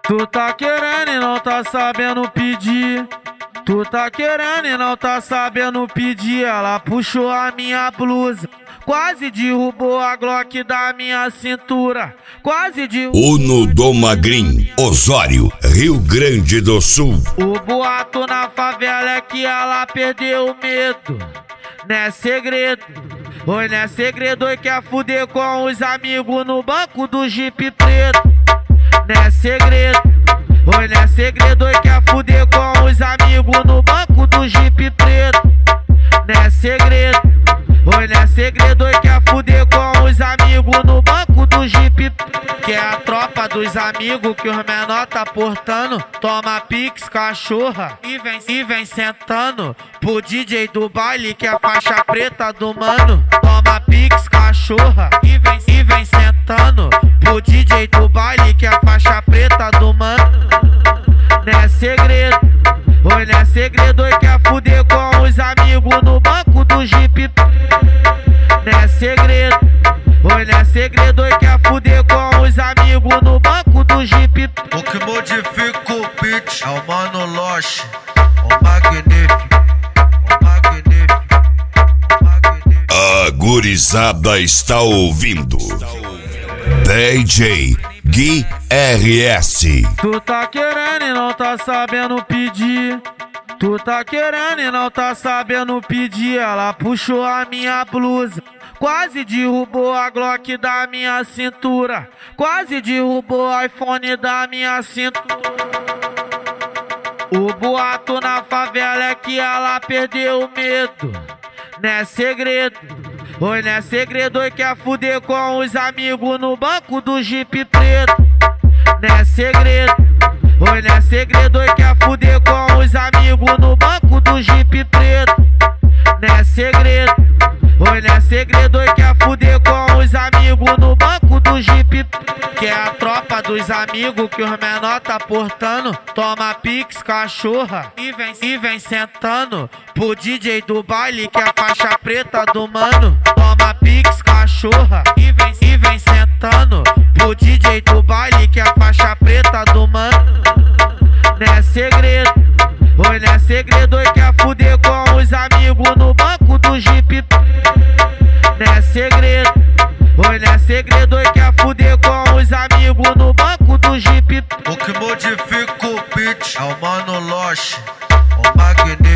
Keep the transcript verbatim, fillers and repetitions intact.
Tu tá querendo e não tá sabendo pedir. Tu tá querendo e não tá sabendo pedir. Ela puxou a minha blusa, quase derrubou a Glock da minha cintura. Quase derrubou. Uno do Magrin, Osório, Rio Grande do Sul. O boato na favela é que ela perdeu o medo. Não é segredo, oi, não é segredo. Oi, quer fuder com os amigos no banco do Jeep preto. Não é segredo, oi, não é segredo. Oi, quer fuder com os amigos no banco do Jeep preto. Não é segredo, oi, não é segredo. Oi, quer fuder com os amigos no banco do Jeep preto. Que é a tropa dos amigos que os menor tá portando. Toma pix, cachorra, e vem, e vem sentando pro D J do baile, que é a faixa preta do mano. Toma pix, cachorra, e vem, e vem sentando pro D J do baile, que é a faixa preta do mano. Não é segredo, oi, não é segredo. Oi, quer fuder com os amigos no banco do Jeep. Não é segredo, oi, não é segredo. Oi, quer fuder com os amigos no banco do Jeep. O que modifica o beat é o Mano Loche, o magnífico, o magnífico, o magnífico. A gurizada está ouvindo D J Gui R S. Tu tá querendo e não tá sabendo pedir. Tu tá querendo e não tá sabendo pedir. Ela puxou a minha blusa, quase derrubou a Glock da minha cintura. Quase derrubou o iPhone da minha cintura. O boato na favela é que ela perdeu o medo. Não é segredo, oi, não é segredo. Oi, quer fuder com os amigos no banco do Jeep preto. Não é segredo, oi, não é segredo. Oi, quer fuder com os amigos no banco do Jeep preto. Não é segredo, oi, não é segredo. Oi, quer fuder com os amigos no banco do Jeep. Que é a tropa dos amigos que os menor tá portando. Toma pix, cachorra, e vem, e vem sentando pro D J do baile, que é a faixa preta do mano. Toma pix, cachorra, e vem, e vem sentando pro D J do baile, que é a faixa preta do mano. Não é segredo, oi, não é segredo. Oi, quer fuder com os amigos no banco do Jeep. Não é segredo, oi, não é segredo. Oi, quer fuder com os amigos no banco do Jeep. O que modifica o beat é o Mano Loche, o magnífico.